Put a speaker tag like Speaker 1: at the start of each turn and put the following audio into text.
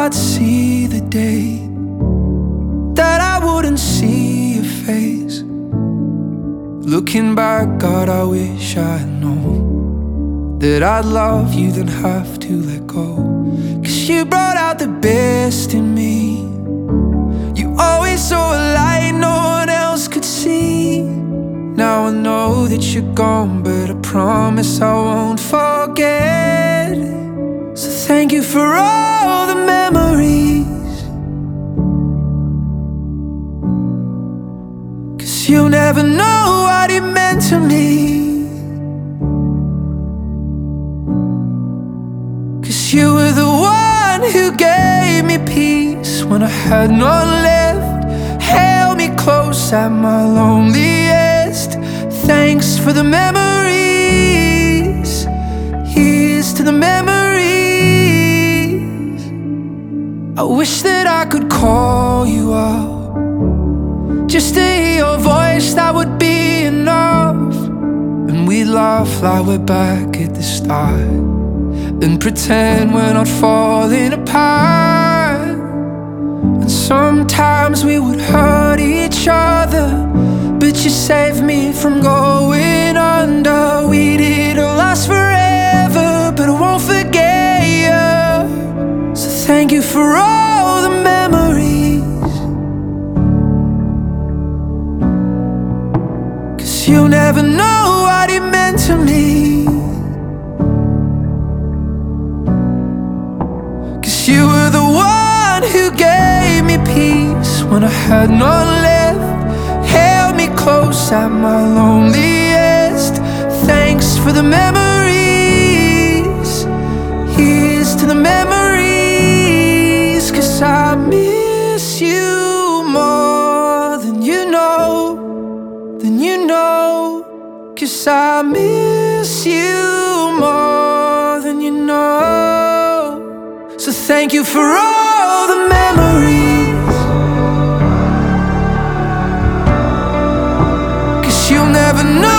Speaker 1: I'd see the day that I wouldn't see your face. Looking back, God, I wish I'd known that I'd love you, then have to let go. 'Cause you brought out the best in me. You always saw a light no one else could see. Now I know that you're gone, but I promise I won't forget. So thank you for all the memories, 'cause you'll never know what it meant to me. 'Cause you were the one who gave me peace when I had none left, held me close at my loneliest. Thanks for the memories. Here's to the memories. I wish that I could call you out, just to hear your voice, that would be enough. And we'd laugh like we're back at the start, and pretend we're not falling apart. And sometimes we would hurt each other, but you saved me from going under. We didn't last forever, but I won't forget you. So thank you for all the memories, 'cause you'll never know what it meant to me. 'Cause you were the one who gave me peace when I had none left, held me close at my loneliest. Thanks for the memories. Here's to the memories. 'Cause I miss you more than you know, than you know. 'Cause I miss you more than you know. So thank you for all the memories, 'cause you'll never know